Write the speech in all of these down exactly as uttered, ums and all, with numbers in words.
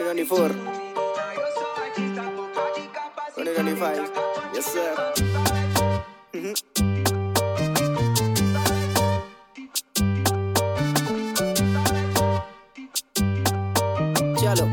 twenty twenty-four, twenty twenty-five, yes sir. Mm-hmm. चलो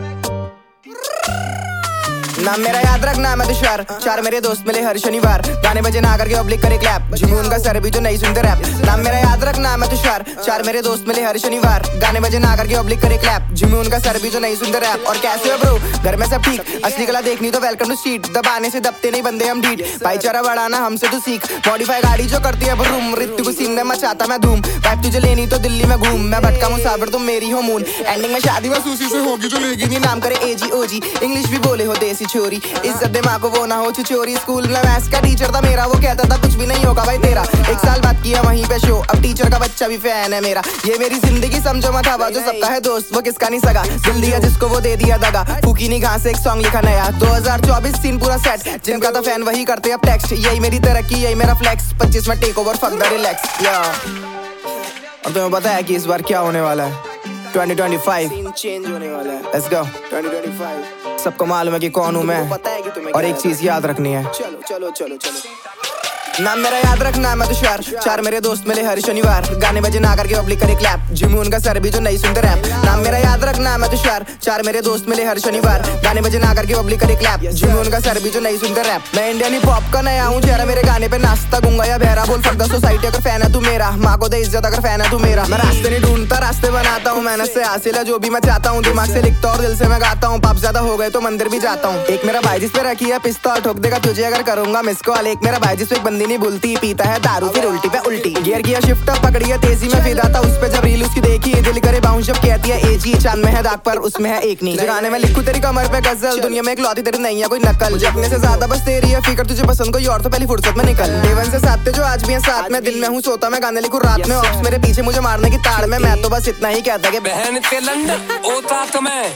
नाम मेरा याद रखना मैं तुषार, चार मेरे दोस्त मिले हर शनिवार, गाने बजे ना करके पब्लिक करे क्लैप, जुनून का सर भी जो नहीं सुनते रैप। नाम मेरा याद रखना मैं तुषार, चार मेरे दोस्त मिले हर शनिवार, गाने बजे ना करके पब्लिक करे क्लैप, जुनून का सर भी जो नहीं सुनते रैप। और कैसे हो ब्रो, घर में सब ठीक? असली कला देखनी तो वेलकम टू स्ट्रीट, दबाने से दबते नहीं बंदे हम डीट, भाईचारा बढ़ाना हमसे तू सीख, मॉडिफाई गाड़ी जो करती है रूम, रित्तु को सीन में मचाता मैं धूम, वाइब तुझे लेनी तो दिल्ली में घूम, मैं भटका मुसाफिर तुम मेरी हो मून, एंडिंग में शादी बस उसी से होगी जो लेगी नहीं नाम करे एजी ओजी, इंग्लिश भी बोले हो देसी छोरी, इज्जत दे माँ को वो ना हो चोरी। स्कूल में मैथ्स का टीचर था मेरा, वो कहता था कुछ भी नहीं होगा भाई तेरा, एक साल बाद किया वहीं पे शो, अब टीचर का बच्चा भी फैन है मेरा। ये मेरी जिंदगी समझो मत हवा, जो सबका है दोस्त वो किसका नहीं सगा, दिल दिया जिसको वो दे दिया दगा, फूकी नहीं घास एक सॉन्ग लिखा नया, दो हज़ार चौबीस सीन पूरा सेट, जिनका था फैन वही करते अब टेक्स्ट, यही मेरी तरक्की यही मेरा फ्लेक्स, पच्चीस में take over fuck the relax या। और तुम्हें पता है कि इस बार क्या होने वाला है? twenty twenty-five सीन चेंज होने वाला है। Let's go twenty twenty-five। सबको मालूम है कि कौन हूँ मैं, पता है कि तुम्हें और एक चीज याद रखनी है, चलो चलो चलो चलो। नाम मेरा याद रखना मैं तुषार, चार मेरे दोस्त मिले हर शनिवार, गाने बजे ना करके पब्लिक करे क्लैप, जुनून का सर भी जो नहीं सुनते रैप। नाम मेरा याद रखना मैं तुषार, चार मेरे दोस्त मिले हर शनिवार, गाने बजे ना करके पब्लिक करे क्लैप, जुनून का सर भी जो नहीं सुनते रैप। मैं इंडियन हिप हॉप का नया हूँ चेहरा, मेरे गाने पे नाचता गूंगा या बहरा, बोल फक द सोसाइटी अगर फैन है तू मेरा, माँ को दे इज्जत अगर फैन है तू मेरा। मैं रास्ते नहीं ढूंढता रास्ते बनाता हूँ, मेहनत से हासिल है जो भी मैं चाहता हूँ, दिमाग से लिखता और दिल से मैं गाता हूँ, पाप ज्यादा हो गए तो मंदिर भी जाता हूँ। एक मेरा भाई जिस पे रखी है पिस्तौल, ठोक देगा तुझे अगर करूंगा मिस कॉल, एक मेरा भाई जिस पे एक बंदी नहीं भूलती, पीता है दारू फिर उल्टी पे उल्टी, गियर किया शिफ्ट अब पकड़ी है तेजी में फिदा था उस पे जब रील उसकी देखी, दिल करे बाउंस जब कहती है एजी, चांद में है दाग पर उसमें है एक नहीं, गाने में लिखूं तेरी कमर पे गजल, दुनिया में एक लौती तेरी नहीं है कोई नकल, जगने से ज्यादा बस तेरी है फिक्र, तुझे पसंद कोई और तो पहली फुर्सत में निकल, देवन से साथ जो आज भी है साथ में, दिन में हूँ सोता मैं गाने लिखूं रात में, ऑप्स मेरे पीछे मुझे मारने की ताड़ में, मैं तो बस इतना ही कहता कि बहन के लंदन ओता तुम्हें।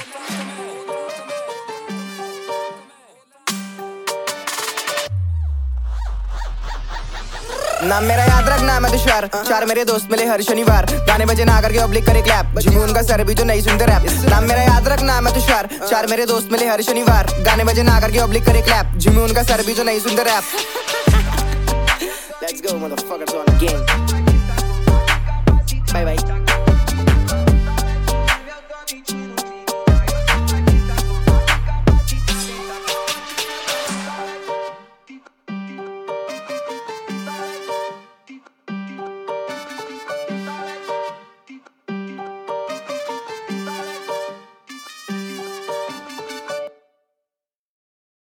नाम मेरा याद रखना मैं तुषार, चार मेरे दोस्त मिले हर शनिवार, गाने बजे ना करके पब्लिक करे क्लैप, जुनून का सर भी जो नहीं सुनते रैप। नाम मेरा याद रखना मैं तुषार, चार मेरे दोस्त मिले हर शनिवार, गाने बजे ना करके पब्लिक करे क्लैप, जुनून का सर भी जो नहीं सुनते rap. Let's go motherfuckers on the game. Bye bye.